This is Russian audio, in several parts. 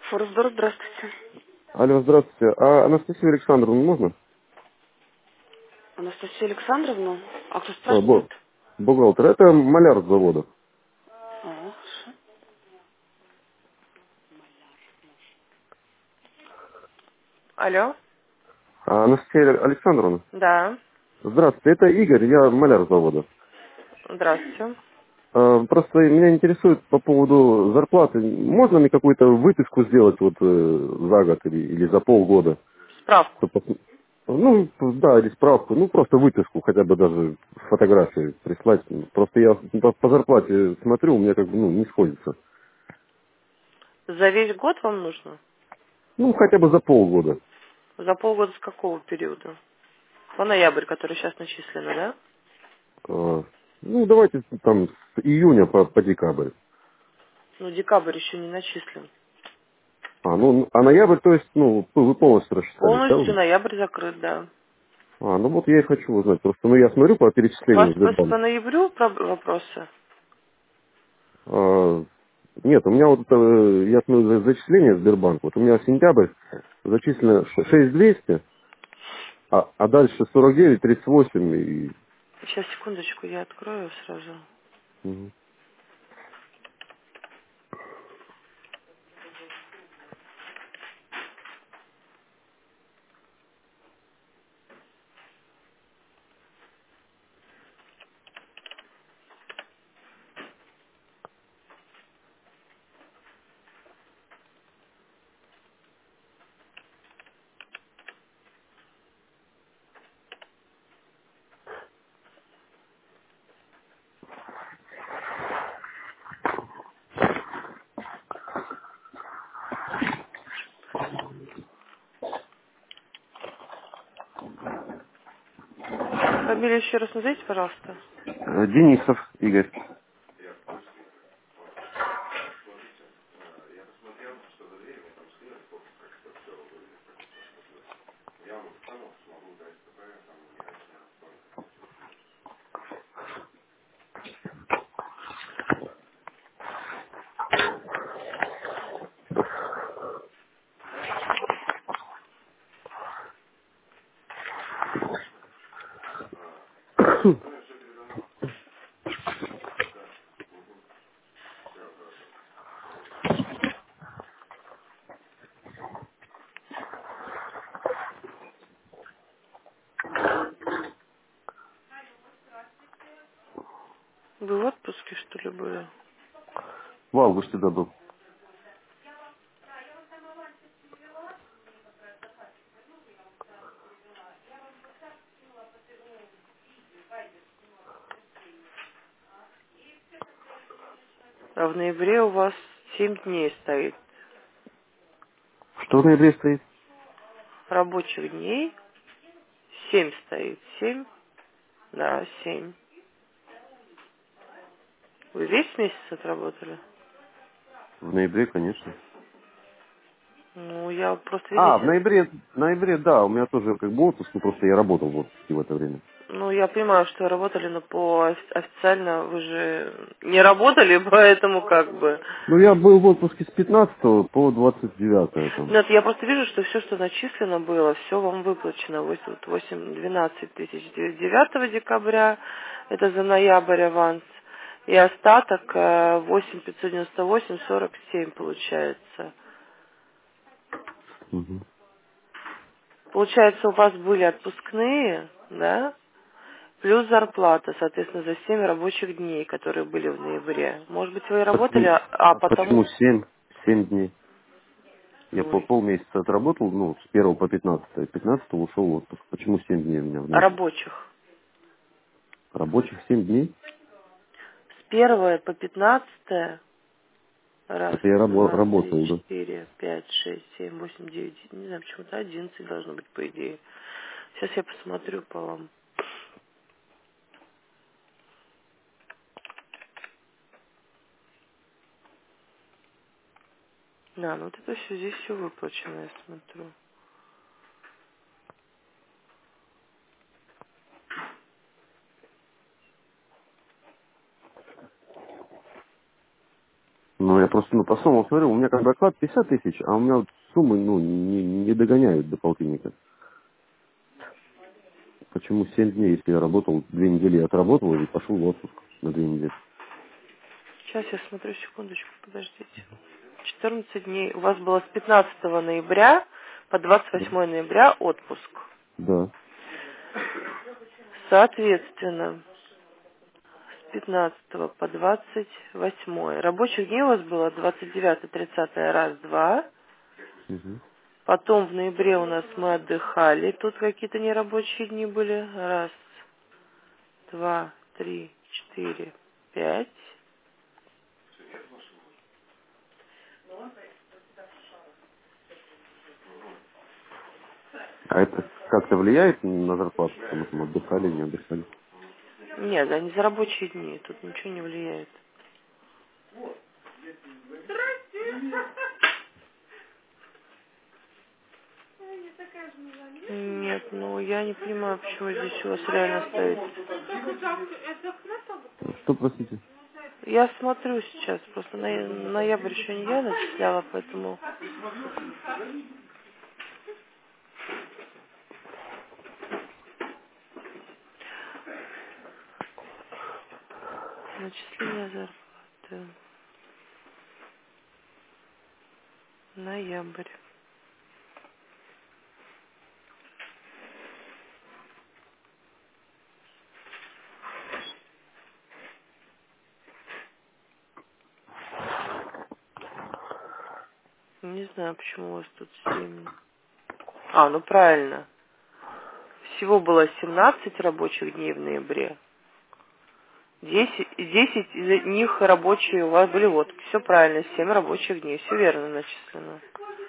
Форсдор, здравствуйте. Алло, здравствуйте. А Анастасию Александровну можно? Анастасия Александровна? А кто А, спрашивает? бухгалтер. Это маляр с завода. Хорошо. Алло? Анастасия Александровна? Да. Здравствуйте, это Игорь, я маляр с завода. Здравствуйте. Просто меня интересует по поводу зарплаты. Можно ли какую-то выписку сделать вот за год или за полгода? Справку. Чтоб Ну, да, или справку. Ну, просто выписку, хотя бы даже фотографии прислать. Просто я по зарплате смотрю, у меня как бы не сходится. За весь год вам нужно? Ну, хотя бы за полгода. За полгода с какого периода? По ноябрь, который сейчас начислено, да? Ну, давайте там с июня по декабрь. Ну, декабрь еще не начислен. А ноябрь, то есть, вы полностью рассчитались, да, Полностью уже? ноябрь закрыт, да. Ну вот я и хочу узнать. Просто, я смотрю по У вас перечислению в по Сбербанк. ноябрю вопросы? А, нет, у меня вот, я смотрю зачисление в Сбербанк. Вот у меня сентябрь зачислено 6200, а дальше 49, 38 и... Сейчас, секундочку, я открою сразу. Мгм. Фамилию еще раз назовите, пожалуйста. Денисов Игорь. Вы в отпуске, что ли, были? В августе дадут. А в ноябре у вас 7 дней стоит. Что в ноябре стоит? Рабочих дней 7 стоит. 7? Да, 7. Вы весь месяц отработали? В ноябре, конечно. Ну, я просто, В видите, ноябре, да, у меня тоже как бы отпуск, но просто я работал в отпуске в это время. ну, я понимаю, что вы работали, но официально вы же не работали, поэтому как бы... Ну, я был в отпуске с 15 по 29 там. Нет, я просто вижу, что все, что начислено было, все вам выплачено. 8-12 тысяч 9 декабря, это за ноябрь аванс. И остаток 8 598,47 получается. Мгм. Получается, у вас были отпускные, да? Плюс зарплата, соответственно, за 7 рабочих дней, которые были в ноябре. Может быть, вы и работали, Почему, а почему потому... 7 дней? Я Ну, полмесяца отработал, с 1 по 15, 15 ушел в отпуск. Почему 7 дней у меня в ноябре? рабочих. Рабочих 7 дней? С 1 по 15. Раз, Это я два, три, работал, да. четыре, пять, шесть, семь, восемь, девять. Не знаю, почему-то 11 должно быть, по идее. Сейчас я посмотрю по вам. Да, ну вот это все, здесь все выплачено, я смотрю. Но я просто, по суммам смотрю, у меня как бы оклад 50 тысяч, а у меня вот суммы, ну, не догоняют до полтинника. Почему 7 дней, если я работал, 2 недели я отработал и пошел в отпуск на 2 недели? Сейчас я смотрю, секундочку, подождите. 14 дней. У вас было с 15 ноября по Да. 28 ноября отпуск. Да. Соответственно, с 15 по 28. Рабочих дней у вас было 29-30, раз, два. Мгм. Потом в ноябре у нас мы отдыхали. Тут какие-то нерабочие дни были. Раз, два, три, четыре, пять. А это как-то влияет на зарплату, что мы там отдыхали, не отдыхали? Нет, они за рабочие дни. Тут ничего не влияет. Нет, ну я не понимаю, почему здесь у вас реально стоит. Что, простите? Я смотрю сейчас, просто ноябрь еще не я начисляла, поэтому начисление зарплаты. Ноябрь. Не знаю, почему у вас тут 7. А, ну правильно. Всего было 17 рабочих дней в ноябре. 10 из них рабочие у вас были вот. Все правильно, 7 рабочих дней. Все верно начислено.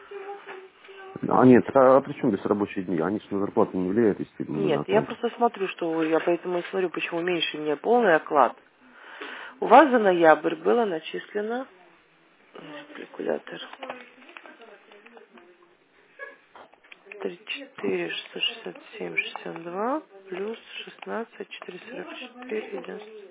А нет, а при чем здесь рабочие дни? Они же на зарплату не влияют, если мы на Нет, я окладе. просто смотрю, я поэтому и смотрю, почему меньше мне полный оклад. У вас за ноябрь было начислено калькулятор 34 667 62 плюс 16 444 11.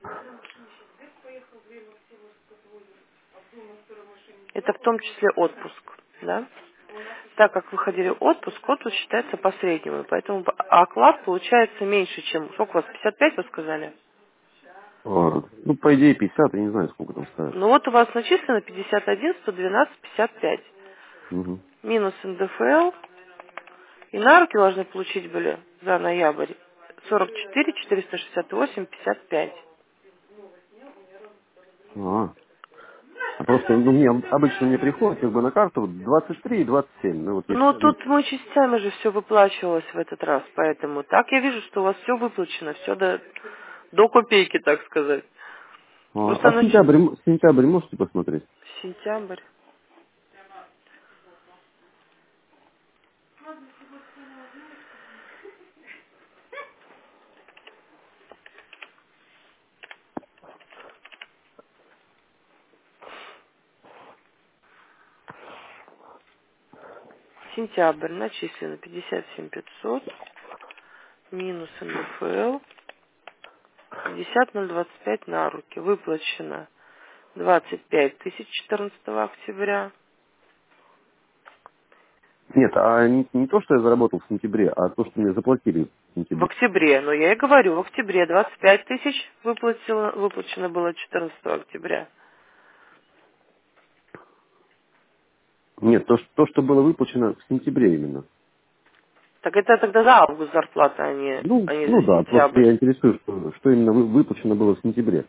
Это в том числе отпуск, да? Так как вы ходили в отпуск считается по среднему, поэтому оклад получается меньше, чем... Сколько у вас, 55 вы сказали? Ну, по идее, 50, я не знаю, сколько там ставят. Ну вот у вас начислено 51, 112, 55. Угу. Минус НДФЛ. И на руки должны получить были за ноябрь 44, 468, 55. Просто, ну, обычно мне приходит как бы на карту вот 23 и 27. Ну, вот Ну, если... тут мы частями же все выплачивалось в этот раз, поэтому так я вижу, что у вас все выплачено, все до копейки, так сказать. Просто А сентябрь можете посмотреть? сентябрь. Сентябрь начислено 57 500, минус НДФЛ, 50 025 на руки. Выплачено 25 тысяч 14 октября. Нет, а не то, что я заработал в сентябре, а то, что мне заплатили в В сентябре. октябре, но я и говорю, в октябре 25 тысяч выплачено было 14 октября. Нет, то, что было выплачено в сентябре именно. Так это тогда за август зарплата, а не Ну за да, просто сентябрь. я интересуюсь, что именно выплачено было в сентябре.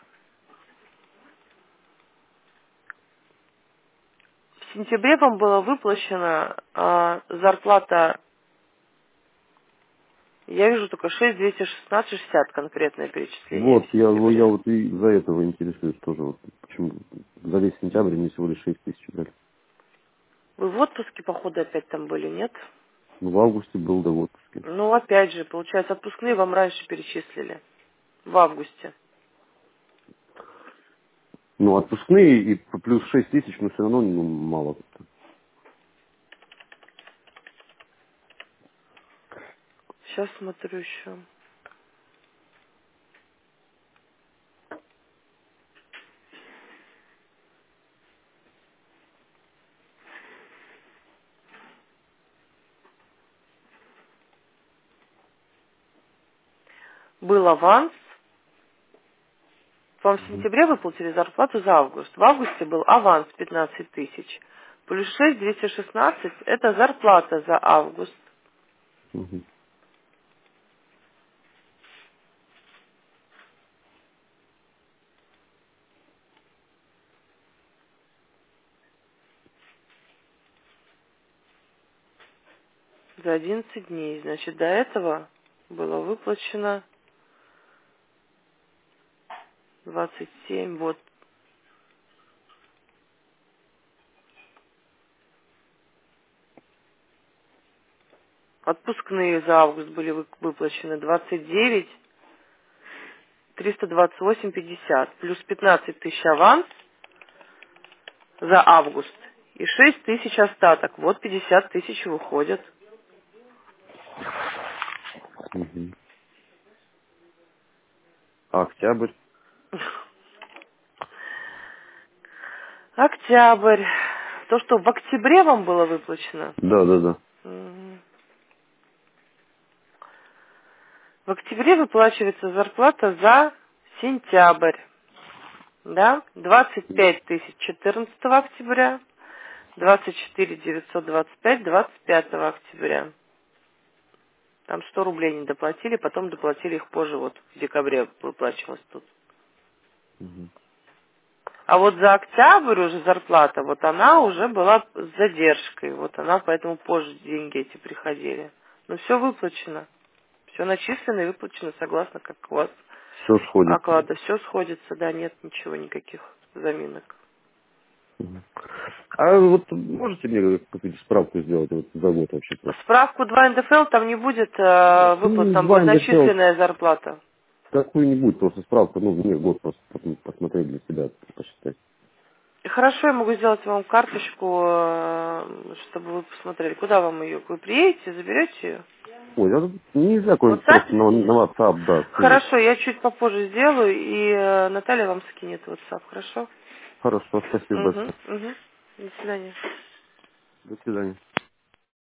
В сентябре вам была выплачена зарплата, я вижу только 6216,60 конкретное перечисление Вот, в я сентябре. вот и за этого интересуюсь тоже. Вот, почему за весь сентябрь мне всего лишь 6 тысяч дали. Вы в отпуске, походу, опять там были, нет? Ну, в августе был, да, в отпуске. Ну, опять же, получается, отпускные вам раньше перечислили. В августе. Ну, отпускные и плюс 6 тысяч, но все равно мало как-то. Сейчас смотрю еще. был аванс. Вам в сентябре выплатили зарплату за август. В августе был аванс 15 тысяч. Плюс 6 216 это зарплата за август. Мгм. За 11 дней. Значит, до этого было выплачено 27, вот. Отпускные за август были выплачены 29 328 50. Плюс 15 тысяч аванс за август. И 6 тысяч остаток. Вот 50 тысяч выходят. Мгм. А октябрь? Октябрь. То, что в октябре вам было выплачено. Да, да, да. Мгм. В октябре выплачивается зарплата за сентябрь. Да? 25 тысяч 14 октября. 24 925 25 октября. Там 100 рублей не доплатили, потом доплатили их позже, вот в декабре выплачивалось тут. Мгм. А вот за октябрь уже зарплата, вот она уже была с задержкой, вот она поэтому позже деньги эти приходили. Но все выплачено, все начислено и выплачено согласно, как у вас Все сходится. оклада. Все сходится, да, нет ничего, никаких заминок. Мгм. А вот можете мне какую-то справку сделать вот за год вообще просто? Справку 2 НДФЛ там не будет выплат, Ну, там два будет НДФЛ, начисленная зарплата. какую-нибудь просто справку, ну, мне год просто посмотреть для себя, посчитать. Хорошо, я могу сделать вам карточку, чтобы вы посмотрели. Куда вам ее? Вы приедете, заберете ее? Ой, я не знаю, В какой-нибудь WhatsApp? просто на WhatsApp, да, скинуть. Хорошо, я чуть попозже сделаю, и Наталья вам скинет в WhatsApp, хорошо? Хорошо, спасибо Угу, большое. угу. До свидания. До свидания.